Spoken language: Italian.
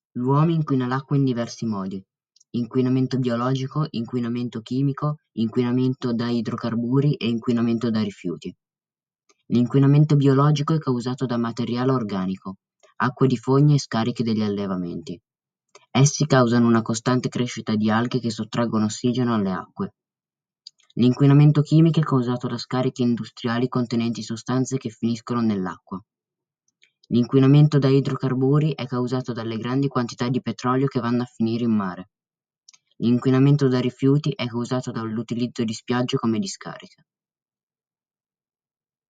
L'uomo inquina l'acqua in diversi modi: inquinamento biologico, inquinamento chimico, inquinamento da idrocarburi e inquinamento da rifiuti. L'inquinamento biologico è causato da materiale organico, acque di fogne e scarichi degli allevamenti. Essi causano una costante crescita di alghe che sottraggono ossigeno alle acque. L'inquinamento chimico è causato da scarichi industriali contenenti sostanze che finiscono nell'acqua. L'inquinamento da idrocarburi è causato dalle grandi quantità di petrolio che vanno a finire in mare. L'inquinamento da rifiuti è causato dall'utilizzo di spiagge come discariche.